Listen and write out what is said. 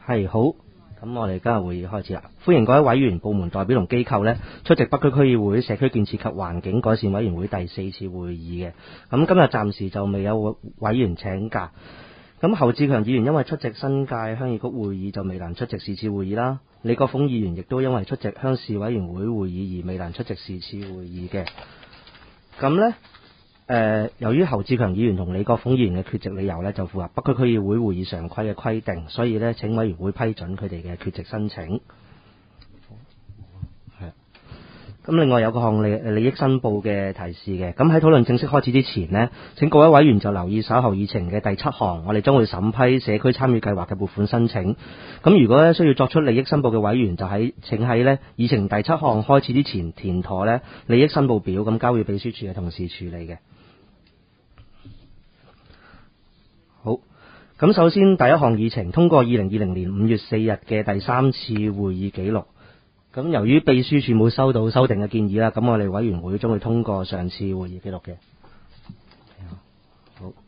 係好，咁我哋今日會議開始啦。歡迎各位委員、部門代表同機構呢出席北區區議會社區建設及環境改善委員會第4次會議嘅。咁今日暫時就未有委員請假。咁侯志強議員因為出席新界鄉議局會議就未能出席是次會議啦。李國鳳議員亦都因為出席鄉事委員會會議而未能出席是次會議嘅。咁呢，由於侯志強議員同李國鳳議員嘅缺席理由呢，就符合北區區議會會議常規嘅規定，所以呢，請委員會批准佢哋嘅缺席申請。咁另外有個項利益申報嘅提示嘅，咁喺討論正式開始之前呢，請各位委員就留意稍後議程嘅第7項，我哋將會審批社區參與計劃嘅撥款申請。咁如果呢需要作出利益申報嘅委員，請喺呢議程第7項開始之前填妥呢利益申報表，咁交予秘書處嘅同事處理嘅。好，咁首先第一項議程通過2020年5月4日嘅第3次會議記錄。咁由於秘書處冇收到修訂嘅建議啦，咁我哋委員會將會通過上次會議記錄嘅。好。